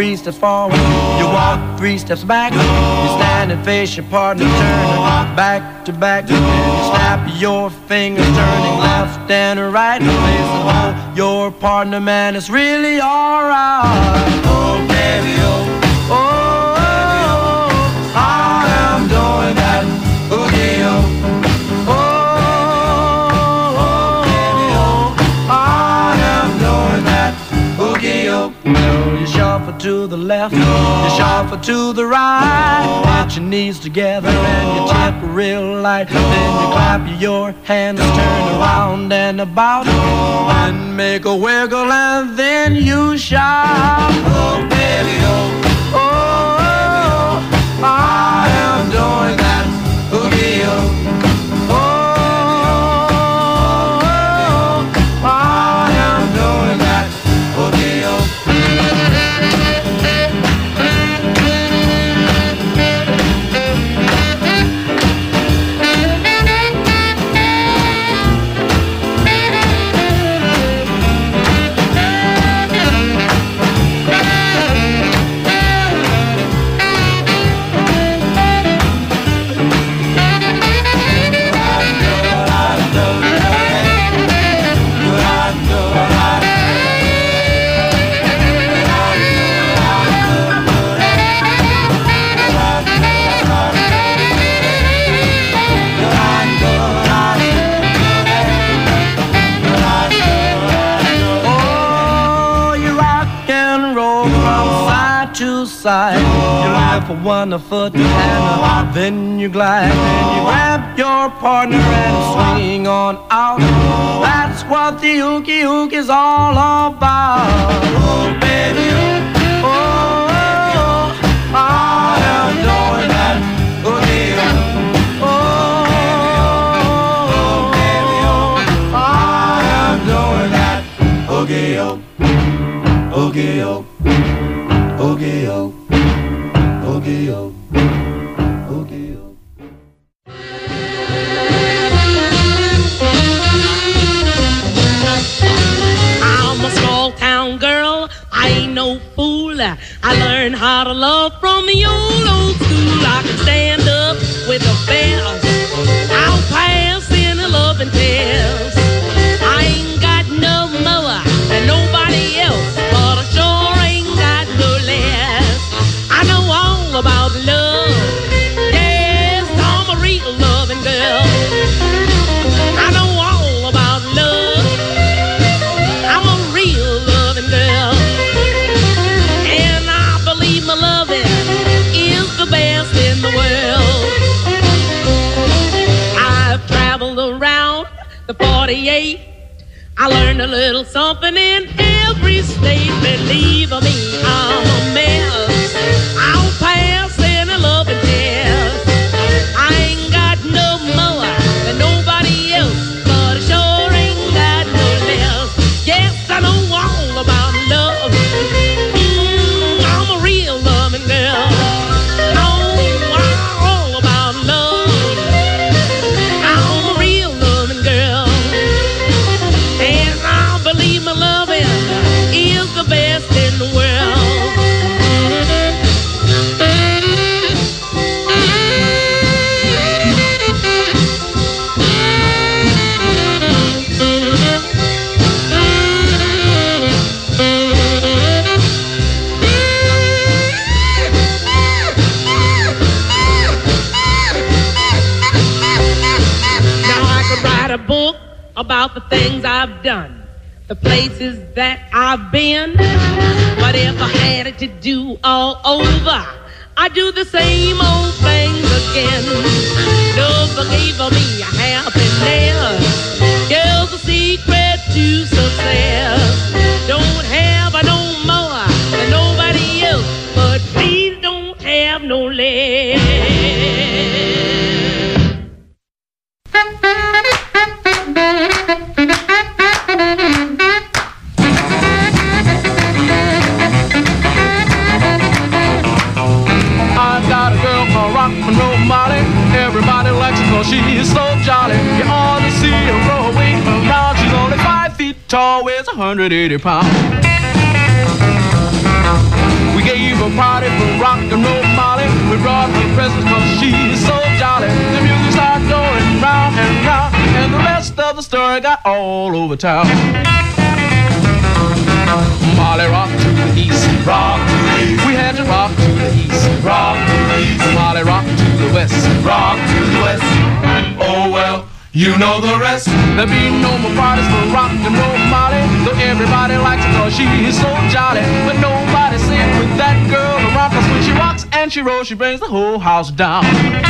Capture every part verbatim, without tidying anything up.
three steps forward, you walk three steps back. You stand and face your partner, turn back to back. And you snap your fingers, turning left and right. Face and hold your partner, man, it's really alright. Oh, baby, oh, oh, oh, I am doing that boogie, well, you shuffle to the left, you shuffle to the right. Get your knees together and you tip real light. Then you clap your hands, turn around and about, and make a wiggle, and then you shout, oh baby, oh, oh, I am doing that boogie, oh. Side. You lift for one foot and then you glide, then you grab your partner and swing on out. That's what the ookie ookie's all about. Oh baby, oh, oh, I am doing that ookie. Oh, oh, baby, oh, I am doing that ookie, oh, ookie, oh. Oogie, oh, oogie, oh, oogie, oh. I'm a small town girl, I ain't no fool. I learned how to love from the old, old school. I can stand up with the best. I'll pass in a loving test. I ain't got no more than nobody else, but I sure ain't got no less. I know all about love. Yes, I'm a real loving girl. I know all about love. I'm a real loving girl. And I believe my loving is the best in the world. I've traveled around the forty-eight. I learned a little something in every state. Believe me, I'm a mess. I'll pass in a loving test. I ain't got no more than nobody else, but I sure ain't got no less. Yes, I know all about love. Mm, I'm a real loving girl. Know all about love. I'm a real loving girl. And I believe my loving is the best in the world. A book about the things I've done, the places that I've been. But if I had it to do all over, I'd do the same old things again. Love gave me happiness, girl's the secret to success. Don't have no more than nobody else, but please don't have no less. I got a girl called Rock and Roll Molly. Everybody likes her cause she is so jolly. You ought to see her grow her weight around. She's only five feet tall, weighs one hundred eighty pounds. We gave all over town. Molly rock to the east, rock to the east. We had to rock to the east, rock to the east. Molly rock to the west, rock to the west. Oh well, you know the rest. There be no more parties for rock and roll Molly, though everybody likes her 'cause she is so jolly. But nobody sing with that girl around, 'cause when she rocks and she rolls, she brings the whole house down.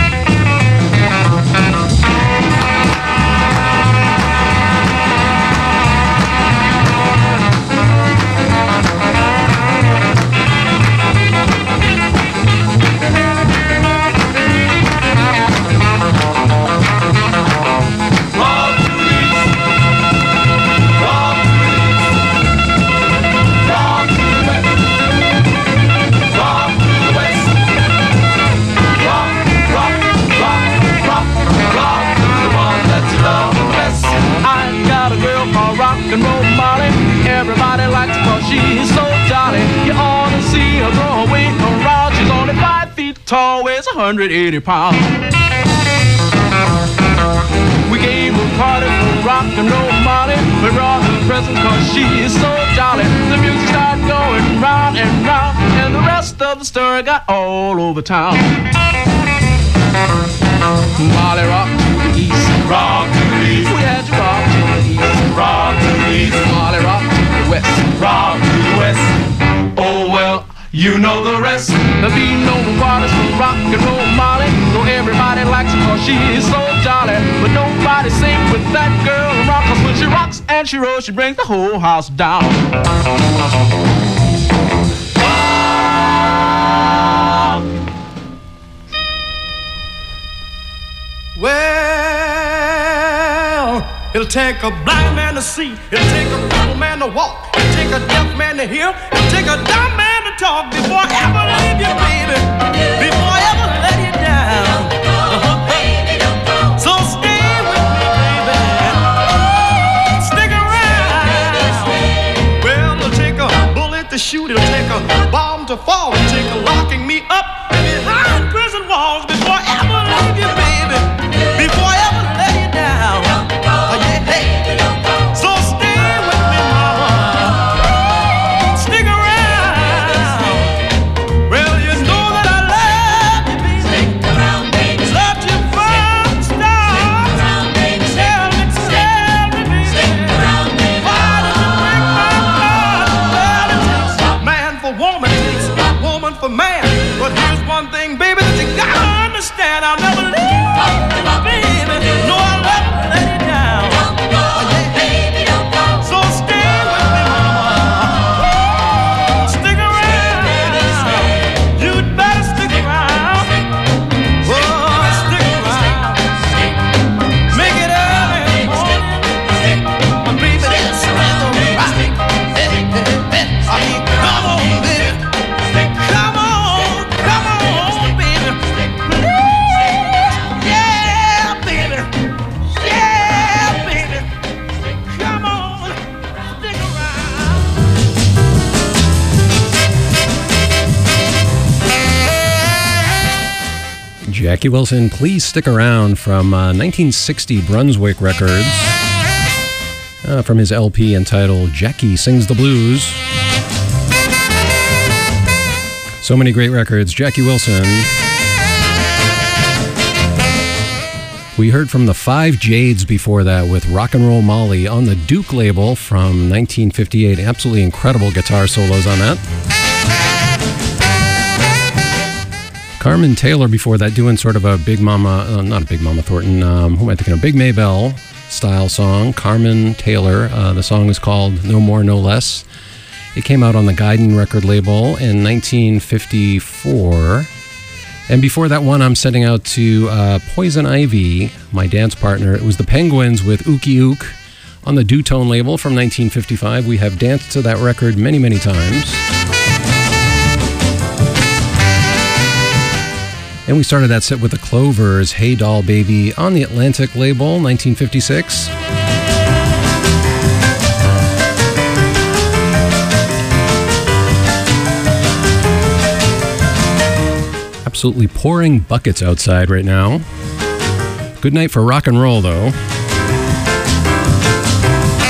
And roll Molly, everybody likes her 'cause she's so jolly. You ought to see her throw her weight around. She's only five feet tall, weighs one hundred eighty pounds. We gave a party for rock and roll Molly. We brought her presents 'cause she is so jolly. The music started going round and round, and the rest of the story got all over town. Molly rock to the east, rock to the east. We had to rock to the east, rock to the east. Molly rock to the west, rock to the west. Oh well, you know the rest. There be no parties for rock and roll Molly, though everybody likes her 'cause she is so jolly. But nobody sing with that girl around, 'cause when she rocks and she rolls, she brings the whole house down. Well, it'll take a blind man to see, it'll take a crippled man to walk, it'll take a deaf man to hear, it'll take a dumb man to talk before I ever leave you, baby, before I ever let you down. Uh-huh. So stay with me, baby, stick around. Well, it'll take a bullet to shoot, it'll take a bomb to fall, it'll take a locking me up behind prison walls before I ever leave you, baby, before I ever let you down. Oh, yeah, hey. So stay with me, mama. Stick around. Well, you know that I love you, baby. Stick around, baby. Loved you from the start. Stick around, baby. Tell me, tell me, baby. Stick around, baby. Why did you break my heart? Well, it takes man for woman, it takes woman for man. But here's one thing, baby, that you gotta understand. I'll never leave you, baby. No, I'll never let you down. Oh, yeah. So stay with me, mama. Stick around. You'd better stick around. Oh, stick around. Make it early in the morning. My baby, that's the right. Hey, hey, hey. I mean, come on, baby. Come on, come on, baby. Yeah, baby. Yeah, baby. Come on, stick around. Jackie Wilson, Please Stick Around, from uh, nineteen sixty Brunswick Records, uh, from his L P entitled Jackie Sings the Blues. So many great records. Jackie Wilson. We heard from the Five Jades before that with Rock and Roll Molly on the Duke label from nineteen fifty-eight. Absolutely incredible guitar solos on that. Carmen Taylor before that, doing sort of a Big Mama, uh, not a Big Mama Thornton, um, who am I thinking of? Big Maybelle style song. Carmen Taylor. Uh, the song is called No More, No Less. It came out on the Guidon record label in nineteen fifty-four. And before that one, I'm sending out to uh, Poison Ivy, my dance partner. It was the Penguins with Ookie Ook on the Dutone label from nineteen fifty-five. We have danced to that record many, many times. And we started that set with the Clovers, Hey Doll Baby, on the Atlantic label, nineteen fifty-six. Absolutely pouring buckets outside right now. Good night for rock and roll, though.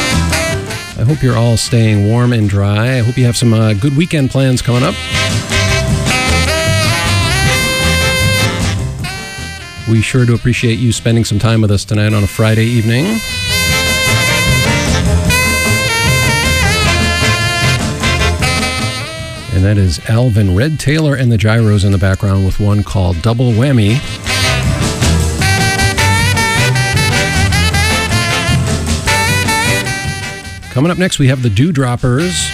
I hope you're all staying warm and dry. I hope you have some uh, good weekend plans coming up. We sure do appreciate you spending some time with us tonight on a Friday evening. And that is Alvin Red Taylor and the Gyros in the background with one called Double Whammy. Coming up next, we have the Dewdroppers.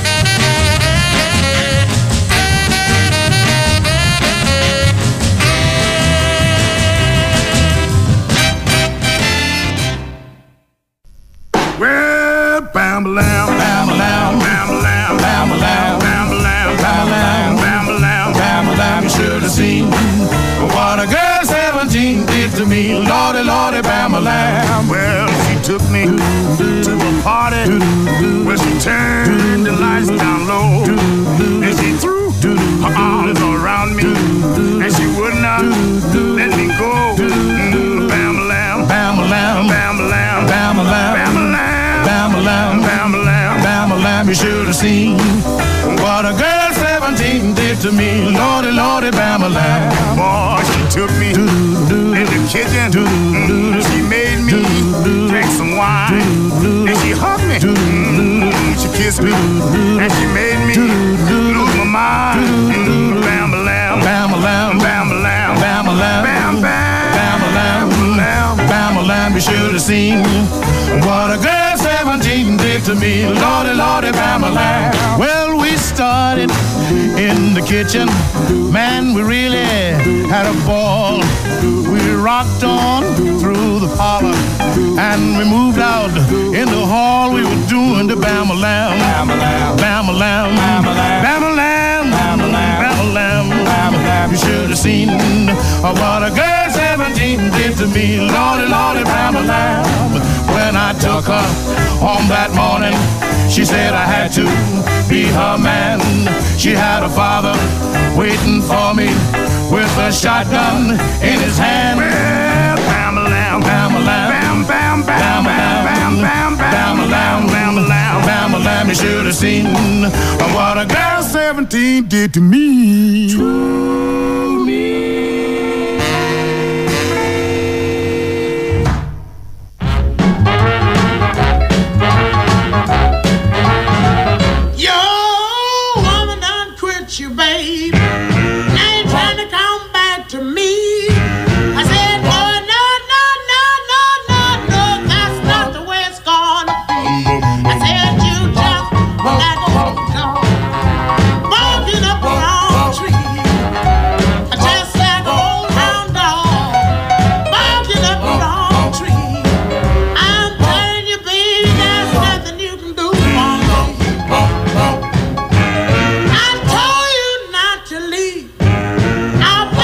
Well, bam-a-lam, bam-a-lam, bam-a-lam, bam-a-lam, bam-a-lam, bam-a-lam, bam-a-lam, bam-a-lam. You should have seen what a girl seventeen did to me. Lordy, Lordy, bam-a-lam. Well, she took me to a party where she turned the lights down low, and she threw her arms around me, and she would not let me go. Bam-a-lam, bam-a-lam, bam-a-lam, bam-a-lam, bam-a-lam. Bam-a-lam, bam-a-lam, bam-a-lam, you should have seen what a girl seventeen did to me. Lordy, Lordy, bam-a-lam. Boy, she took me in the kitchen. She made me drink some wine. And she hugged me. She kissed me. And she made me lose my mind. Bam-a-lam, bam-a-lam, bam-a-lam, bam-a-lam, bam-bam, bam-a-lam, bam-a-lam, you should have seen what a girl seventeen did to me. Lordy, Lordy, bam-a-lam. Well, we started in the kitchen. Man, we really had a ball. We rocked on through the parlor, and we moved out in the hall. We were doing the bam-a-lam, bam-a-lam, bam-a-lam, bam-a-lam, bam-a-lam, bam-a-lam, bam-a-lam. You should have seen what a girl seventeen did to me. Lordy, Lordy, bam-a-lam. When I took her home that morning, she said I had to be her man. She had a father waiting for me with a shotgun in his hand. Well, bam-a-lam, bam-a-lam, bam, bam, bam, bam, bam, bam, bam-a-lam, bam-a-lam, bam-a-lam. You should have seen what a girl seventeen did to me. To me. You, babe. Now you're trying to come back to me. I said, boy, no, no, no, no, no, no, that's not the way it's gonna be. I said, you just like a dog walking up a wrong tree, just like an old hound dog walking up a wrong tree. I'm telling you, baby, there's nothing you can do for me. I told you not to leave. I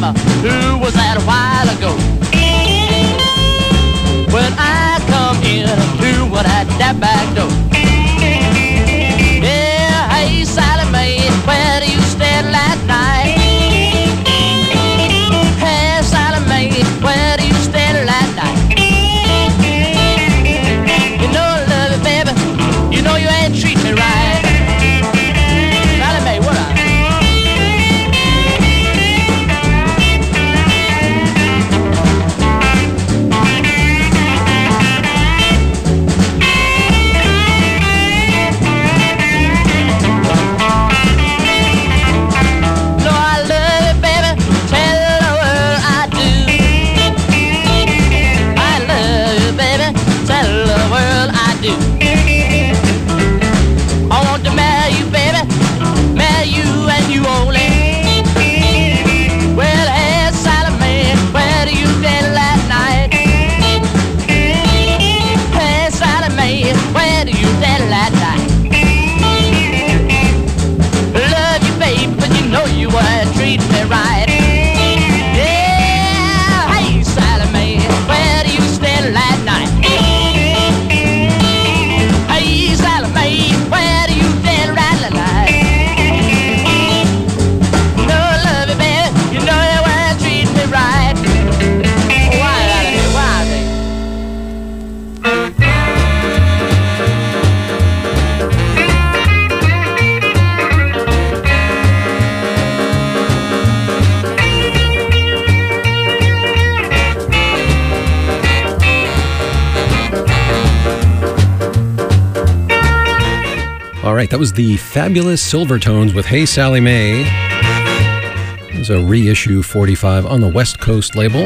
who was that a while ago? When I come in through that, that back door. Yeah, hey Sally Mae, where do you stay last night? Hey Sally Mae, where do you stay last night? You know I love you, baby, you know you ain't treat me right. Sally Mae, what up? All right, that was the Fabulous Silvertones with Hey Sally Mae. It was a reissue forty-five on the West Coast label.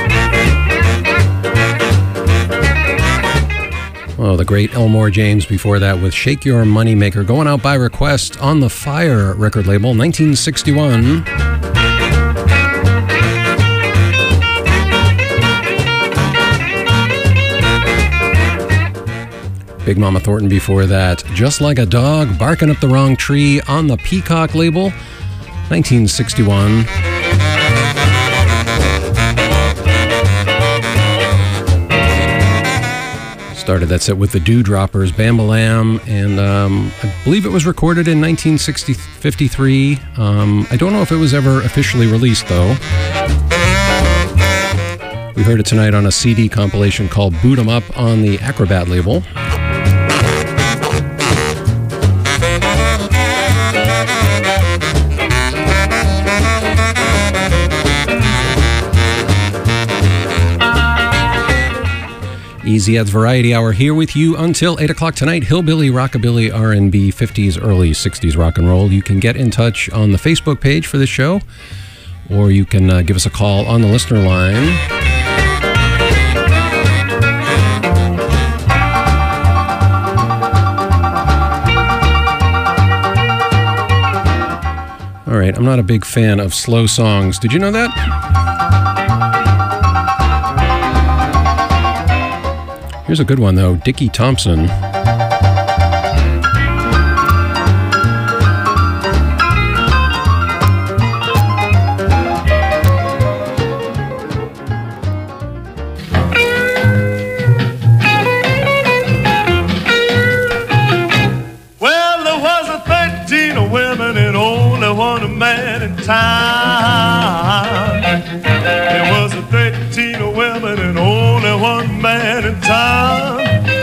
Oh, the great Elmore James before that with Shake Your Money Maker, going out by request on the Fire record label, nineteen sixty-one. Big Mama Thornton before that. Just Like a Dog, Barking Up the Wrong Tree on the Peacock label, nineteen sixty-one. Started that set with the Dewdroppers, Bam-A-Lam, and um, I believe it was recorded in nineteen fifty-three. Um, I don't know if it was ever officially released, though. We heard it tonight on a C D compilation called Boot 'Em Up on the Acrobat label. Easy Ed's Variety Hour here with you until eight o'clock tonight. Hillbilly, Rockabilly, R and B, fifties, early sixties rock and roll. You can get in touch on the Facebook page for this show, or you can uh, give us a call on the listener line. All right, I'm not a big fan of slow songs. Did you know that? Here's a good one, though. Dickie Thompson. Well, there was a thirteen women and only one man in town. There was a thirteen women and only one man in town.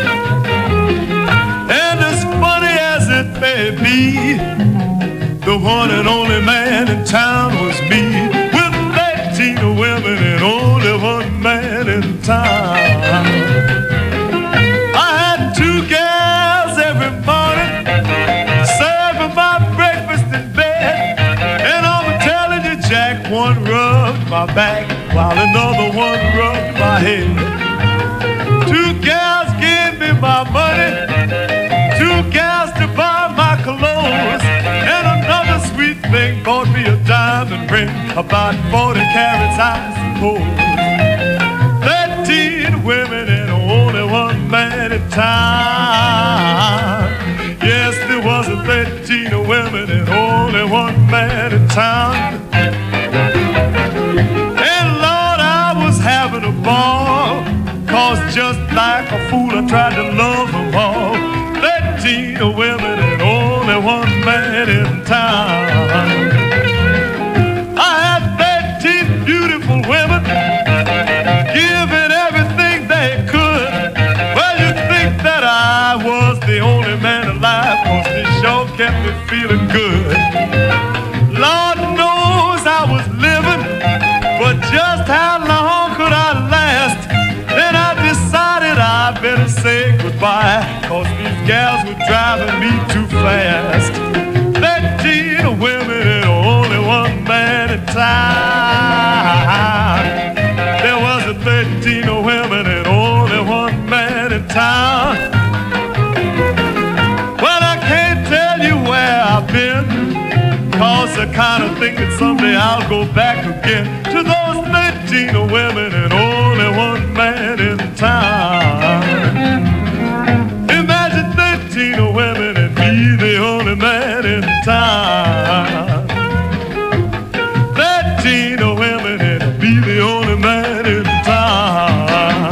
And as funny as it may be, the one and only man in town was me, with thirteen women and only one man in town. I had two gals every morning serving my breakfast in bed, and I'm telling you, Jack, one rubbed my back while another one rubbed my head. Two gals gave me my money, two gals to buy my clothes, and another sweet thing bought me a diamond ring, about forty carats I suppose. Thirteen women and only one man in town. Yes, there was a thirteen women and only one man in town. beautiful women, giving everything they could. Well, you think that I was the only man alive, 'cause this show kept me feeling good. Lord knows I was living, but just how long could I last? Then I decided I better say goodbye, 'cause these gals were driving me too fast. Thirteen women and only one man in town. There was a thirteen women and only one man in town. Well, I can't tell you where I've been, 'cause I kind of think that someday I'll go back again to those thirteen women and only one man in town. Imagine thirteen women and me the only man in town. Thirteen women and me the only man in town.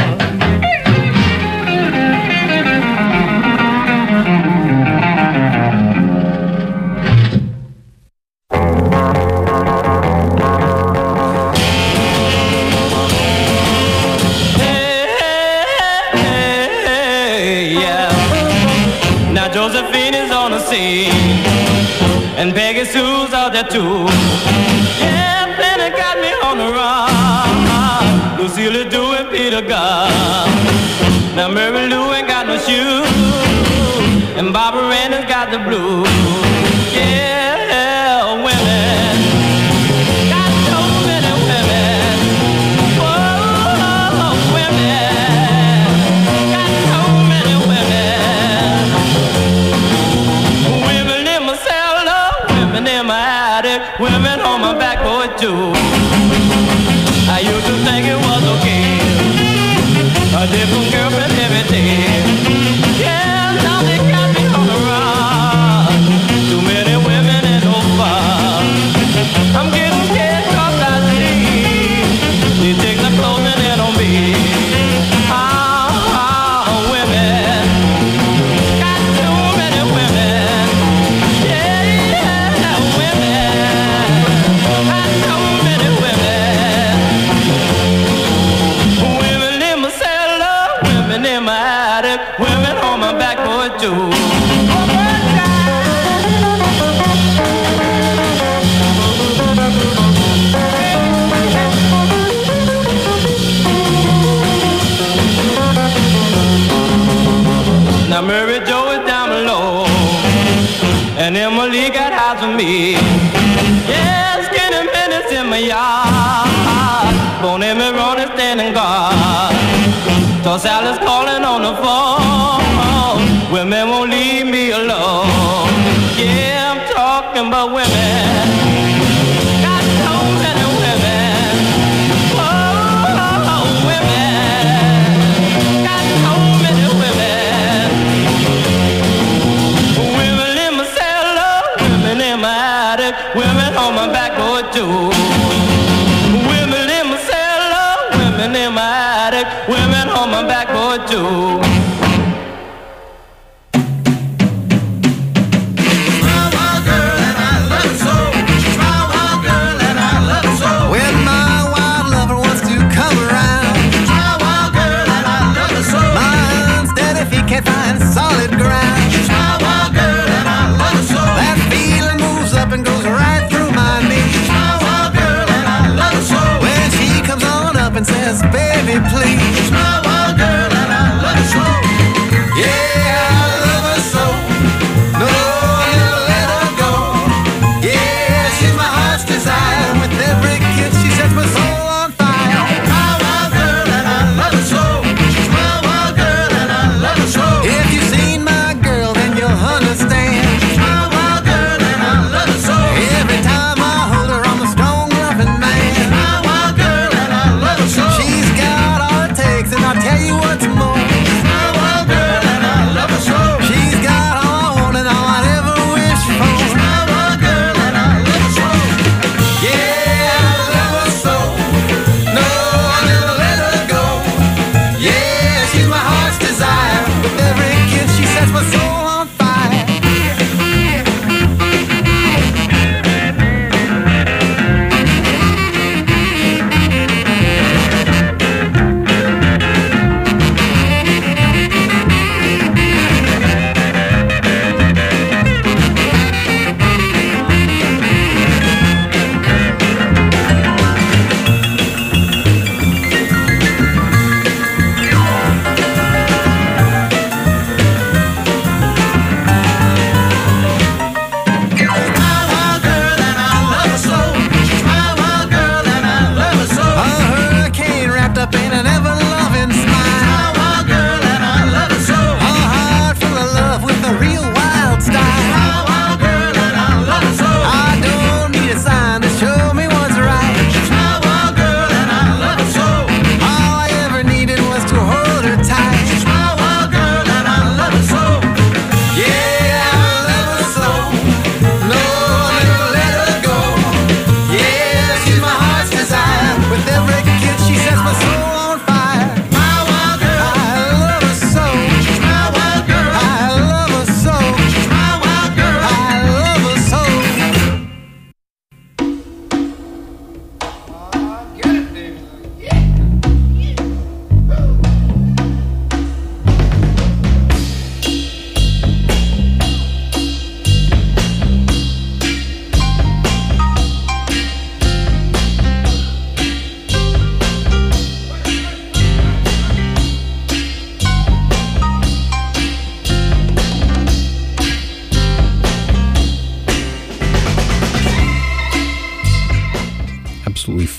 Josephine is on the scene, and Peggy Sue's out there too. Yeah, Penny got me on the run. Lucille doing Peter Gunn. Now Mary Lou ain't got no shoes, and Barbara Randall's got the blues. Yeah, women, got so many women. Whoa, women, got so many women. Women in my cellar, women in my attic, women on my back porch too. I used to think it was okay, a different girlfriend every day. Yeah, now they got me on the run. Too many women and no fun. I'm getting scared 'cause I see they take the clothing in on me. Ah, ah, women, got too many women. Yeah, yeah, women, got so many women. Women in my cellar, women in my attic, women on my back porch too. Now Mary Jo is down below, and Emily got eyes on me. Yeah, skinny minutes in my yard, Bonnie Ronnie standing guard. So Sally's calling on the phone, women won't leave me alone. Yeah, I'm talking about women, got so many women. Oh, women, got so many women. Women in my cellar, women in my attic, women on my back porch too. Women in my cellar, women in my attic, women on my back porch too. When my wild lover wants to come around, my unsteady feet can't find solid ground. That feeling moves up and goes right through my knees. When she comes on up and says, baby, please. Yeah, I love her so. No, I'll never let her go. Yeah, she's my heart's desire. With every kiss, she sets my soul on fire. My wild girl, and I love her so. She's my wild girl, and I love her so. If you've seen my girl, then you'll understand. She's my wild girl, and I love her so. Every time I hold her, I'm a strong, loving man. She's my wild girl, and I love her so. She's got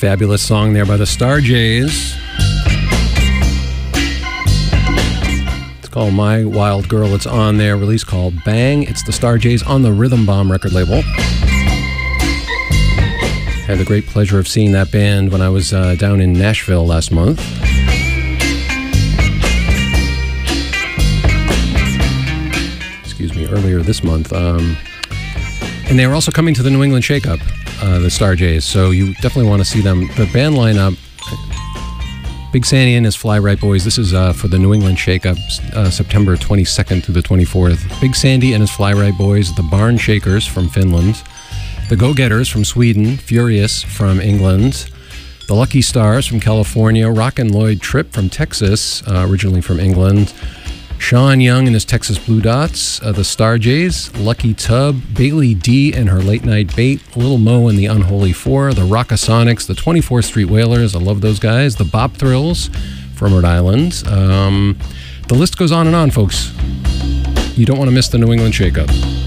Fabulous song there by the Starjays. It's called My Wild Girl. It's on their release called Bang. It's the Starjays on the Rhythm Bomb record label. Had the great pleasure of seeing that band when I was uh, down in Nashville last month. Excuse me, earlier this month. Um, and they are also coming to the New England Shake-Up, uh, the Starjays, so you definitely want to see them. The band lineup, Big Sandy and his Fly Right Boys. This is uh, for the New England Shake-Up, uh, September twenty-second through the twenty-fourth. Big Sandy and his Fly Right Boys, the Barn Shakers from Finland, the Go-Getters from Sweden, Furious from England, the Lucky Stars from California, Rockin' Lloyd Tripp from Texas, uh, originally from England, Sean Young and his Texas Blue Dots, uh, the Starjays, Lucky Tub, Bailey D and her Late Night Bait, Little Mo and the Unholy Four, the Rockasonics, the twenty-fourth Street Wailers, I love those guys, the Bop Thrills from Rhode Island. Um, the list goes on and on, folks. You don't want to miss the New England Shake-Up.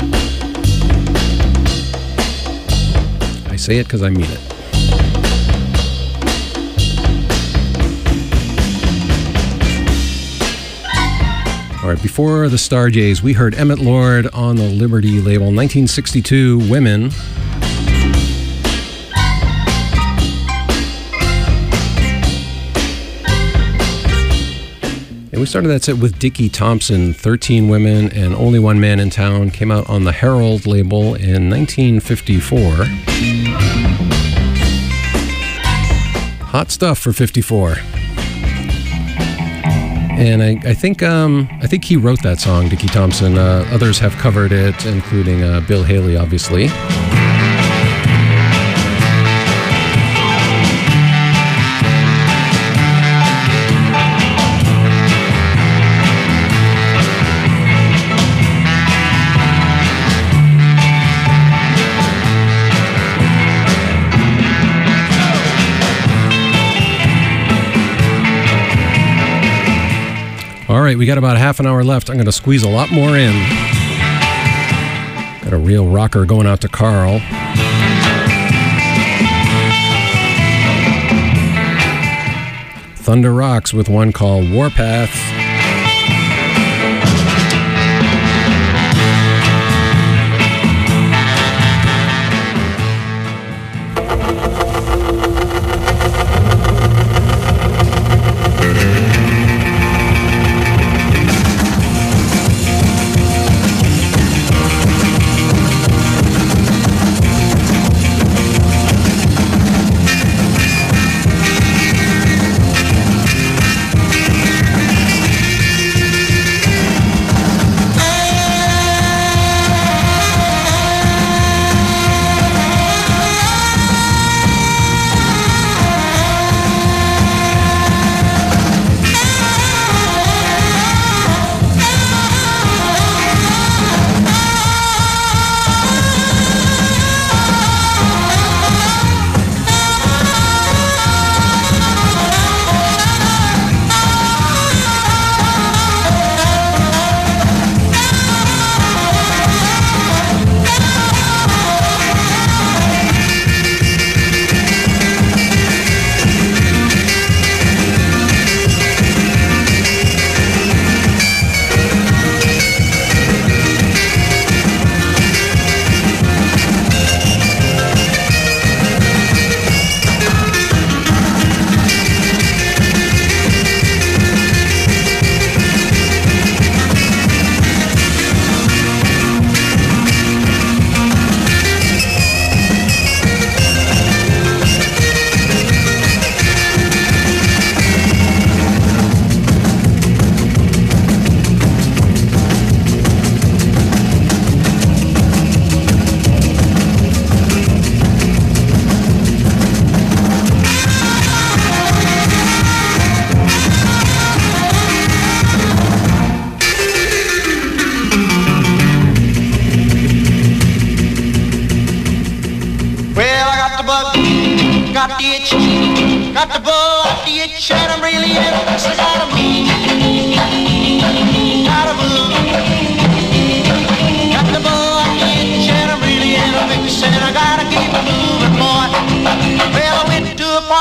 I say it because I mean it. All right, before the Starjays, we heard Emmett Lord on the Liberty label, nineteen sixty-two, Women. And we started that set with Dickie Thompson, thirteen Women and Only One Man in Town, came out on the Herald label in nineteen fifty-four. Hot stuff for fifty-four. And I, I think um, I think he wrote that song, Dickie Thompson. Uh, others have covered it, including uh, Bill Haley, obviously. All right, we got about half an hour left. I'm going to squeeze a lot more in. Got a real rocker going out to Carl. Thunder Rocks with one called Warpath. got the itch, got the bug, got the itch, and I'm really in it. I got a move, got a move, got the bug, got the itch, and I'm really in a mix, and I gotta keep it moving, boy. Well, I went to a party.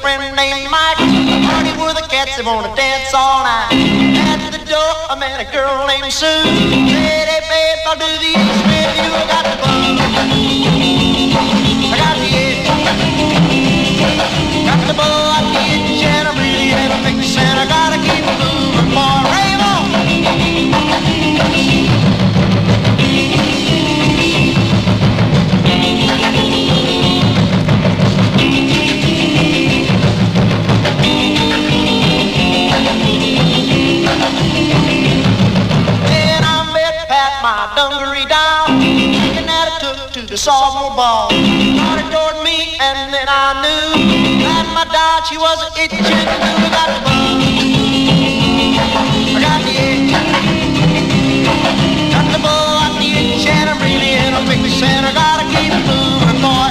friend named Mike. Party where the cats they wanna dance all night. At the door, I met a girl named Sue. Said, hey babe, I'll do the itch with you. I got the bug. I got the itch. Got the bug, I got the itch, and I'm really in a fix, and I gotta keep moving for rave on. Then I met Pat, my dungaree down, and that I took to the sophomore ball. Started toward me, and then I knew that my dad, she was itching to I got the bug. I got the itch. Got the bug, got the itch, and I'm really in a fix, and I gotta keep moving, boy.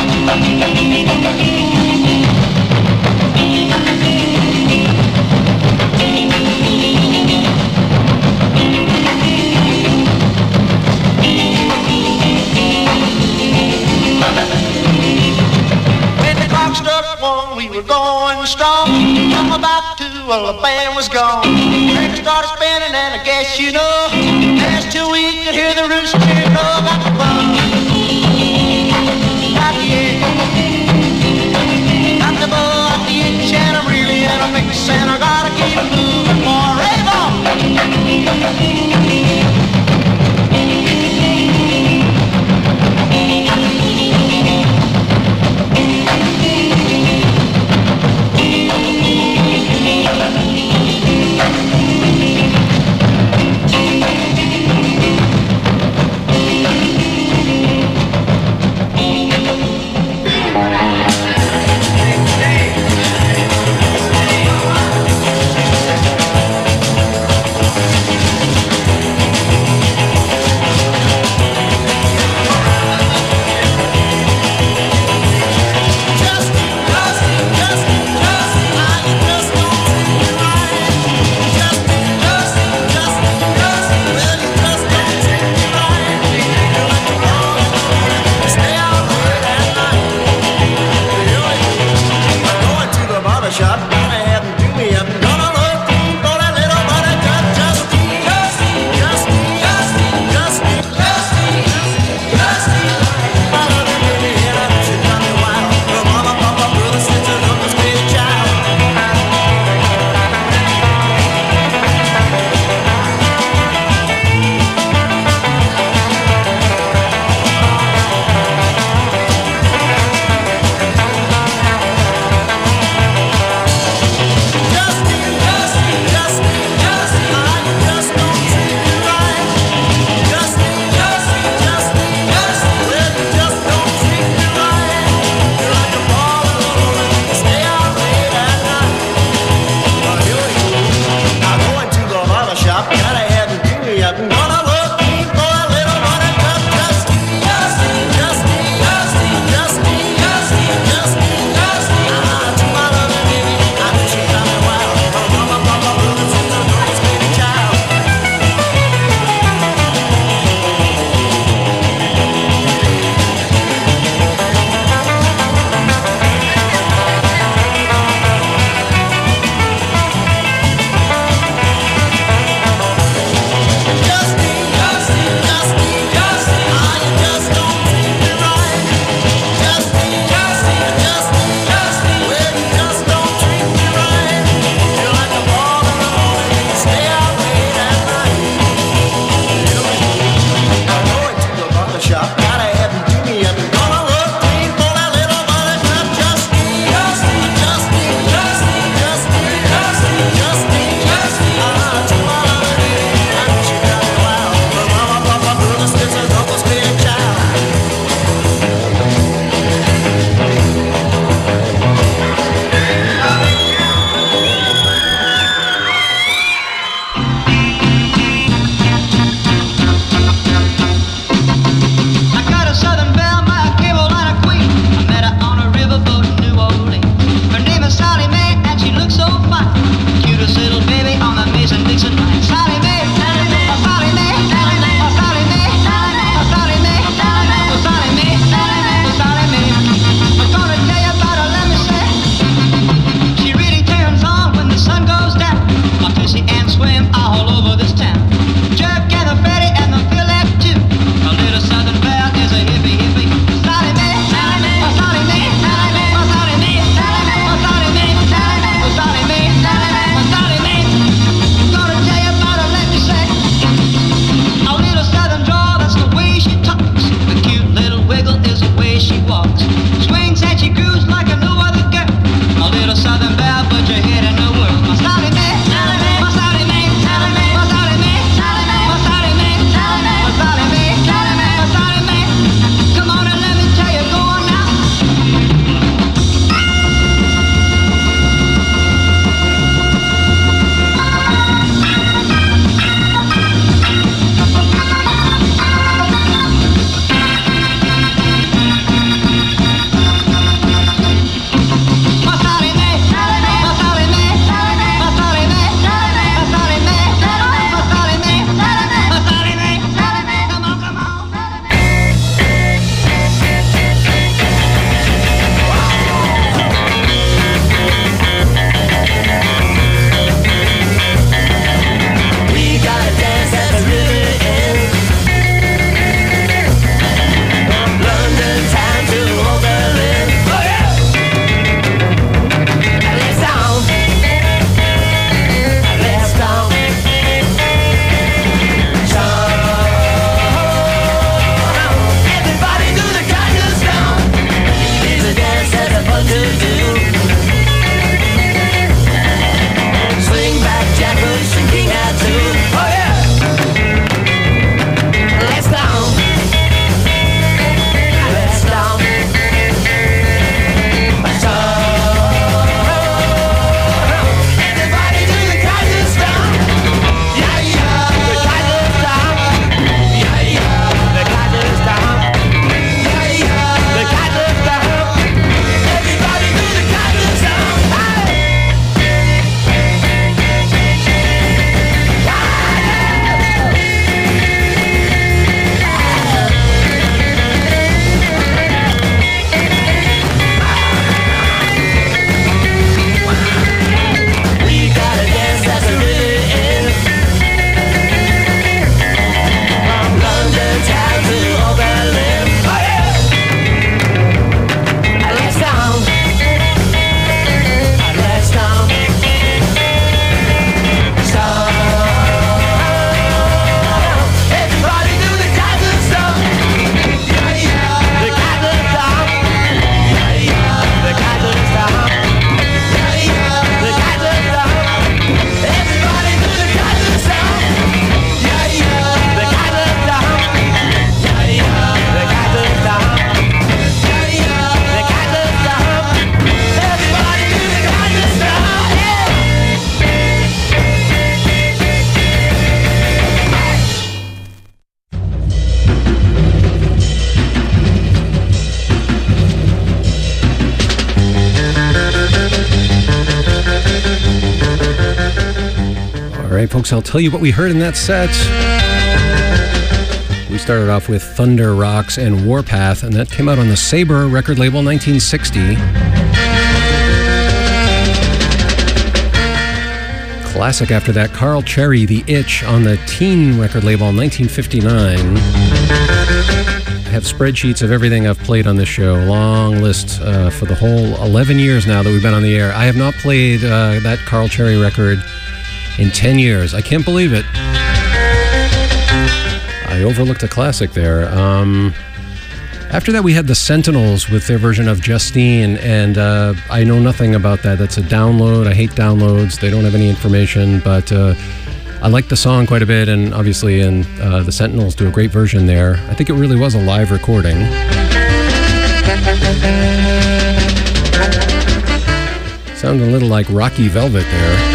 When the clock struck one, we were going strong. From about two, well, the band was gone. Record started spinning, and I guess you know, that's till we could hear the rooster cheer. Oh, got the bug, got the itch, got the bug, got the itch, and I'm really in a fix, and I gotta keep moving for rave on. All right, folks, I'll tell you what we heard in that set. We started off with Thunder Rocks and Warpath, and that came out on the Sabre record label, nineteen sixty. Classic after that, Carl Cherry, The Itch, on the Teen record label, nineteen fifty-nine. I have spreadsheets of everything I've played on this show. Long list uh, for the whole eleven years now that we've been on the air. I have not played uh, that Carl Cherry record in ten years. I can't believe it. I overlooked a classic there. Um, after that, we had the Sentinels with their version of Justine, and uh, I know nothing about that. That's a download. I hate downloads. They don't have any information, but uh, I like the song quite a bit, and obviously, and uh, the Sentinels do a great version there. I think it really was a live recording. Sounded a little like Rocky Velvet there.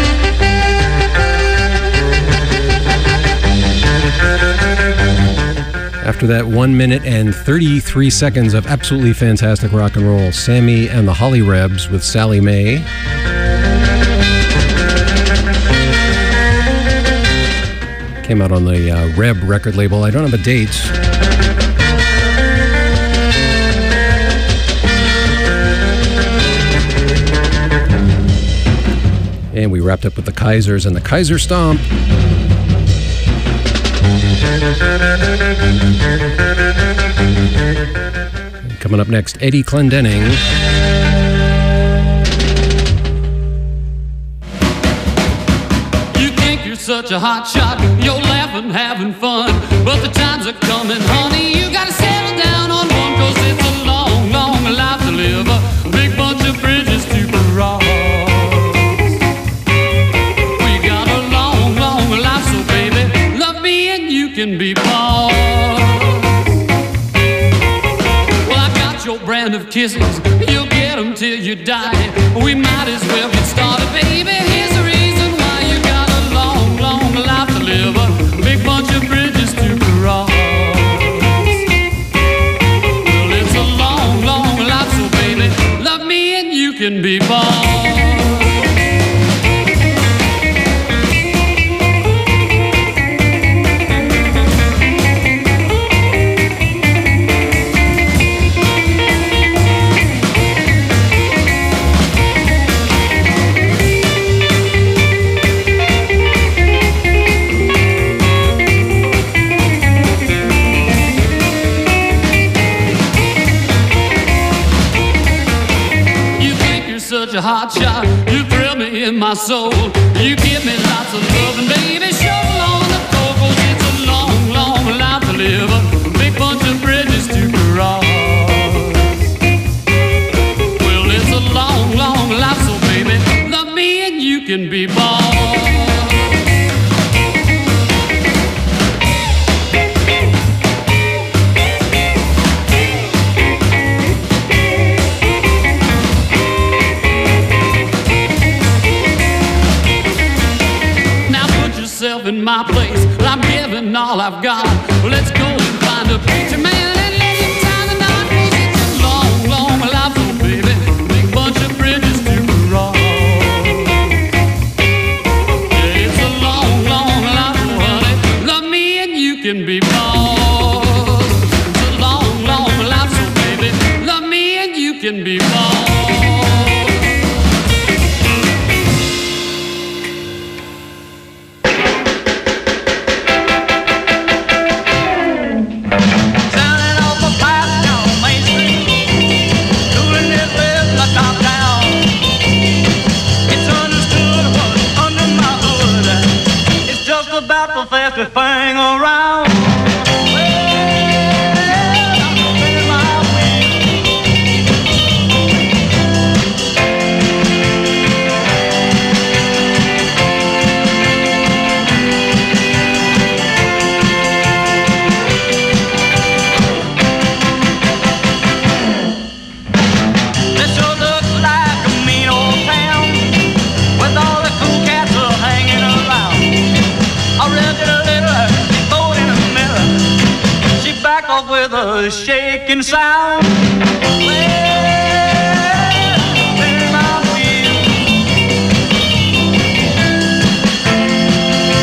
After that, one minute and thirty-three seconds of absolutely fantastic rock and roll. Sammy and the Holly Rebs with Sally Mae. Came out on the uh, Reb record label. I don't have a date. And we wrapped up with the Kaisers and the Kaiser Stomp. Coming up next, Eddie Clendenning. You think you're such a hot shot, you're laughing, having fun, but the times are coming, honey, you gotta settle down on one, cause it's a long, long life to live, a big bunch of bridges to cross. We got a long, long life, so baby, love me and you can be boss. Brand of kisses, you'll get them till you die. We might as well get started, baby. Here's the reason why you got a long, long life to live, a big bunch of bridges to cross. Well, it's a long, long life, so baby, love me and you can be boss. Such a hot shot, you thrill me in my soul. You give me lots of love and baby, show on the floor, cause it's a long, long life to live, a big bunch of bridges to cross. Well, it's a long, long life, so baby, love me and you can be boss. In my place, I'm giving all I've got. Well, let's go and find a preacher man and let him tie the knot, cause it's a long, long life, so baby, big bunch of bridges to cross. Yeah, it's a long, long life, so honey, love me and you can be boss. It's a long, long life, so baby, love me and you can be boss. Fastest thing around. This sure looks like a mean old town with all the cool cats are hanging around. I read it a little, boat in a mirror. She backed off with a shaking sound. Well, spinning my wheels.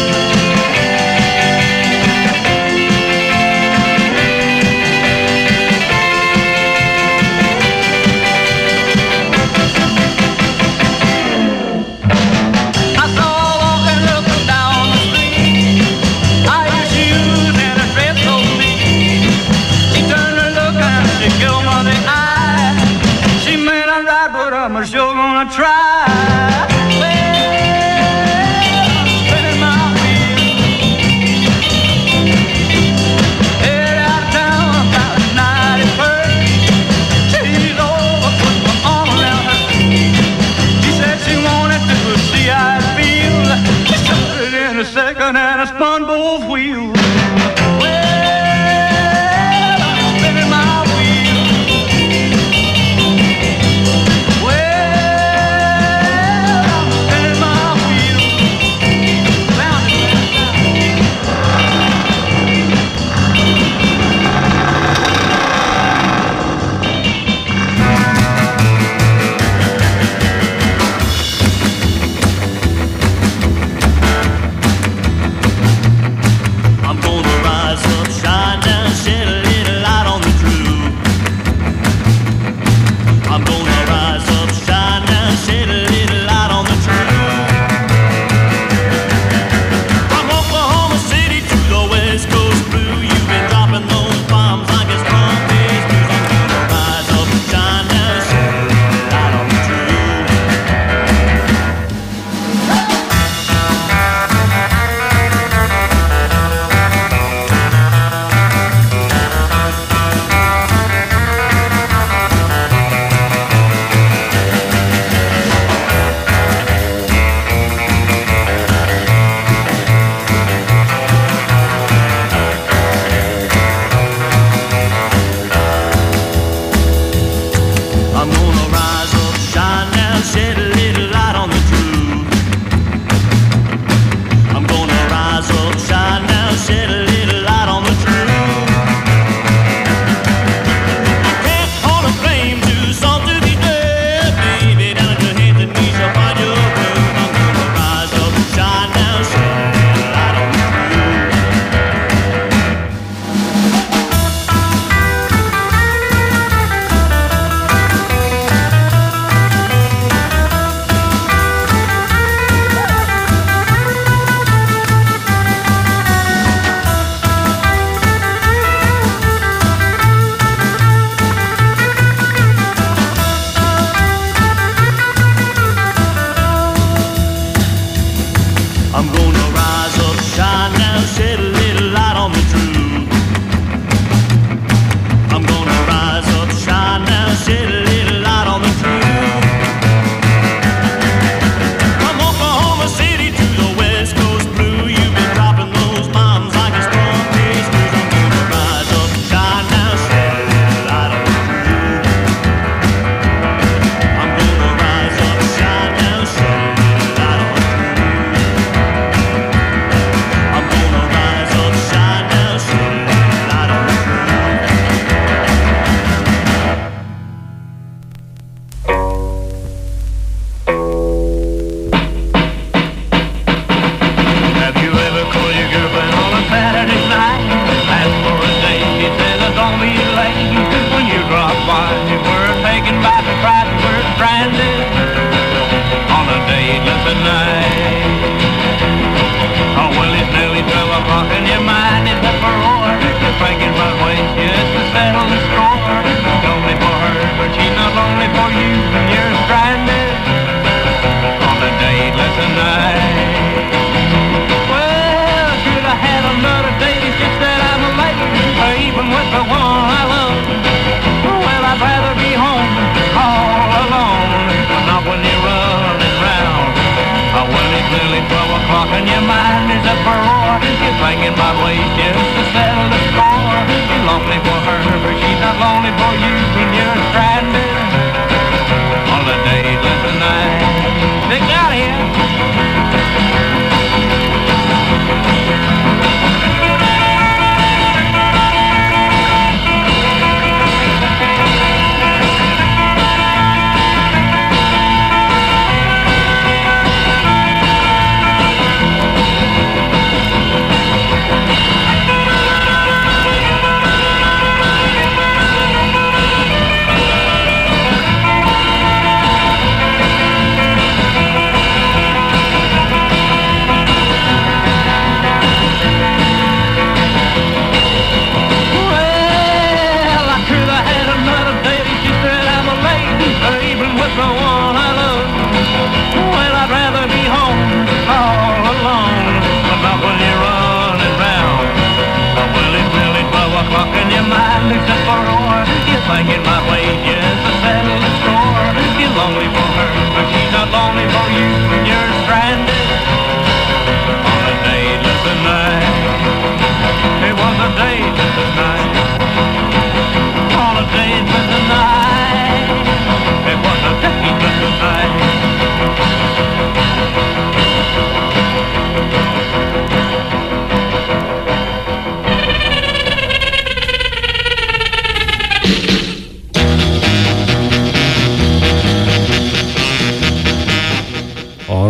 that I spun both wheels. Well, I'm spinning my wheels. Well, I'm spinning my wheels. Round and I'm gonna rise up, shine down, shed a little light on the truth. I'm gonna rise up, shine down, shed a little light on the truth. From Oklahoma City to the West Coast Blue, you've been dropping those bombs like it's Pompey's news. I'm gonna rise up, shine down, shed a little light on the truth. I'm gonna rise up, shine down, shed a little light on the truth. I'm gonna rise up, shine down, shed a little light on the truth. Can't hold a flame too soft to be dead, baby. Down at your hands and knees, you'll find your groove. I'm gonna rise up, shine down, shed a little light on the truth. I'm gonna rise up, shine down, shed a little light on the truth. I'm gonna rise up, shine down, shed a little light on the truth. From Oklahoma City to the West Coast Blue, you've been dropping those bombs like it's Pompey's news. I'm gonna rise up, shine down, shed a little light on the truth. I'm gonna rise up, shine down, shed a little light on the truth. I'm gonna rise up, shine down, shed a little light on the Have you ever called your girlfriend on a Saturday night? Asked for a date, she said, "Oh, don't be late." When you drop by, you were taken by surprise, you were stranded on a dateless night. Oh, well, it's nearly twelve o'clock and your mind is up for roar. You're thinking about ways just to settle the score. Lonely for her, but she's not lonely for you. You're stranded on a dateless night. Well, should I had another date? It's just that I'm late, or even with the one I love. Well, I'd rather be home all alone, but not when you're running round. Oh, well, it's nearly twelve o'clock and your mind is up for roar. You're thinking about ways just to settle the score. You're lonely for her, but she's not lonely for you. When you're stranded on a dateless night. Stick out here.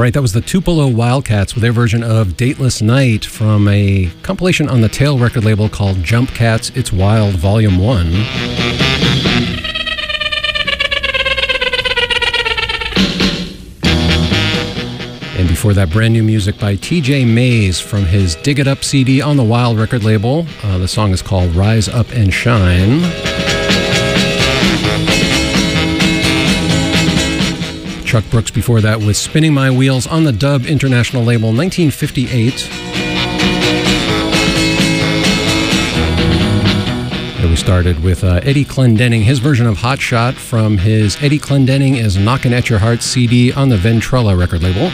right, that was the Tupelo Wildcats with their version of Dateless Night from a compilation on the Tail record label called Jump Cats It's Wild Volume one. And before that, brand new music by T J Mays from his Dig It Up C D on the Wild record label. Uh, the song is called Rise Up and Shine. Chuck Brooks before that with Spinning My Wheels on the Dub International label, nineteen fifty-eight. Here we started with uh, Eddie Clendenning, his version of Hot Shot from his Eddie Clendenning is Knockin' at Your Heart C D on the Ventrella record label.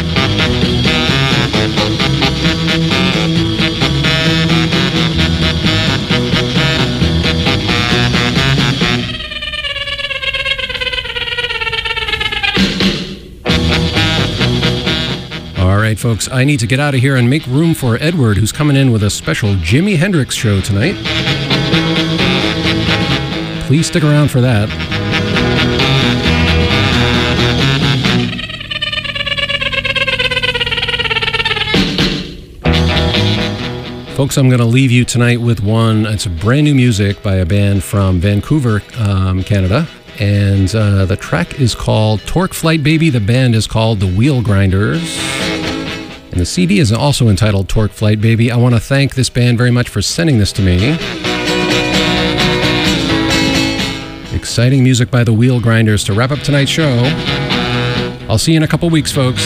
All right, folks, I need to get out of here and make room for Edward, who's coming in with a special Jimi Hendrix show tonight. Please stick around for that. Folks, I'm going to leave you tonight with one. It's a brand new music by a band from Vancouver, um, Canada. And uh, the track is called Torque Flight Baby. The band is called The Wheel Grinders. And the C D is also entitled Torque Flight Baby. I want to thank this band very much for sending this to me. Exciting music by the Wheel Grinders to wrap up tonight's show. I'll see you in a couple weeks, folks.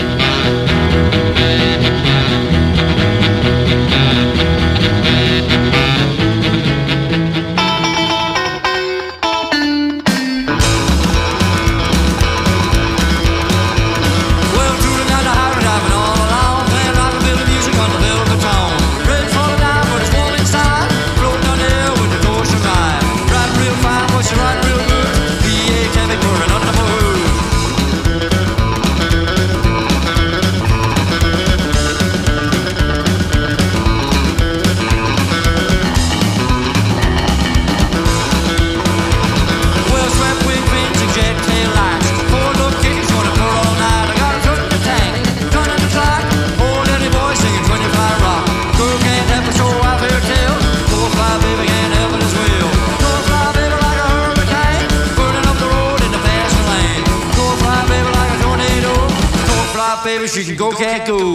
Baby, she can go, can't go.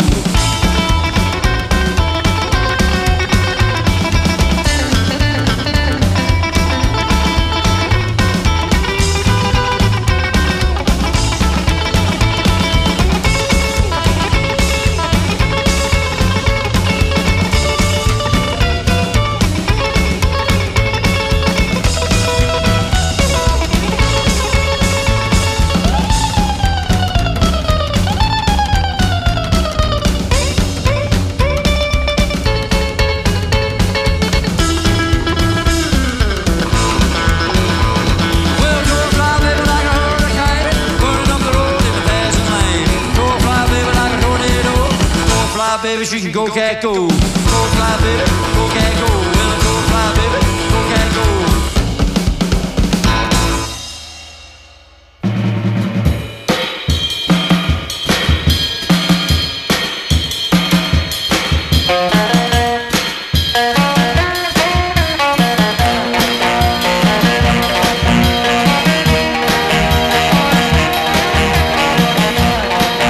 Baby, she can go, can't go. Go fly, baby, go, can't go. Well, go fly, baby.